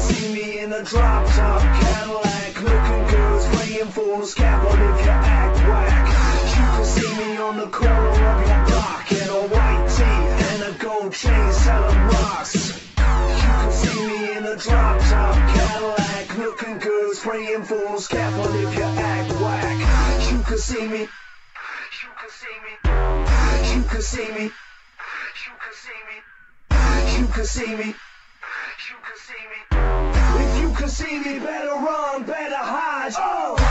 see me in a drop top Cadillac, looking good, playing fools, gamble if you act whack. You can see me on the corner of your block in a white tee and a gold chain selling rocks. You can see me in a drop top Cadillac, looking good, spraying fools, careful if you act whack. You can see me. You can see me. You can see me. You can see me. You can see me. You can see me. If you can see me, better run, better hide. Oh.